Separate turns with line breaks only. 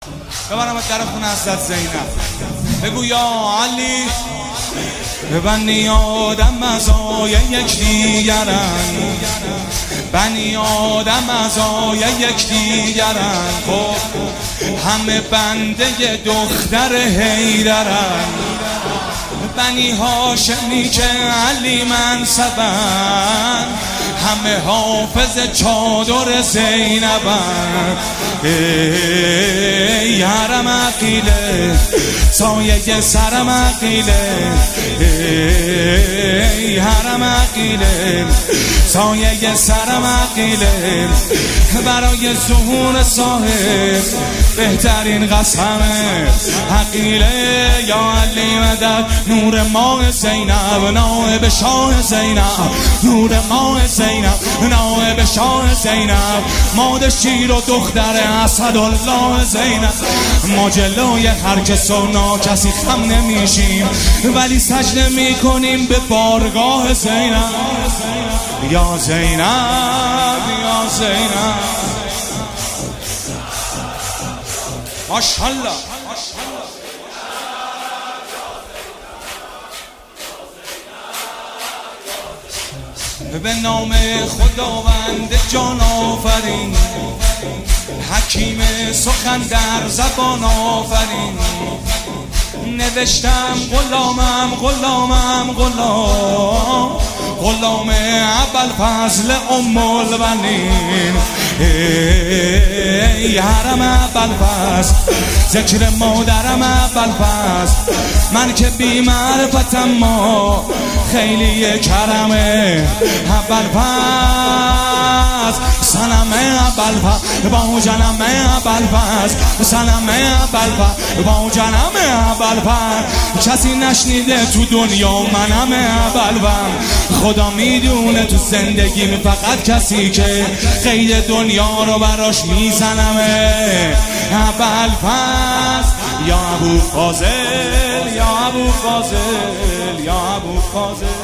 ببرم در خونه حضرت زینب، بگو یا علی بنی آدم مزای یکدیگرن، بنی آدم مزای یکدیگرن، خب همه بنده دختر حیدرن، بنی هاشمی که علی منصبن، همه حافظ چادر زینبن. ای حرم عقیله سایه سرم عقیله، ای حرم عقیله سایه سرم عقیله، برای ظهور صاحب بهترین قسمه عقیله. یا علی مدد نور ماه زینب، نائب شاه زینب، نور ماه زینب، نائب شاه زینب، ماد شیر و دختر اسدالله زینب. ما جلوی هر کس و ناکسی خم نمیشیم، ولی سجده میکنیم به بارگاه زینب. یا زینب، یا زینب، ماشاءالله. به نام خداوند جان آفرین، حکیم سخن در زبان آفرین. نوشتم غلامم غلامم غلام، غلام ابوالفضل ام البنین. ای حرم ابوالفضل ذکر مادرم ابوالفضل، من که بی معرفتم ما خیلی کرمه ابوالفضل، سنم ابوالفضل با جنم ابوالفضل، سنم ابوالفضل با جنم ابوالفضل. کسی نشنیده تو دنیا منم ابوالفضل، خدا میدونه تو زندگیم فقط کسی که قید دنیا رو براش میزنمه ابوالفضل. یا ابوالفاضل، یا ابوالفاضل، یا ابوالفاضل.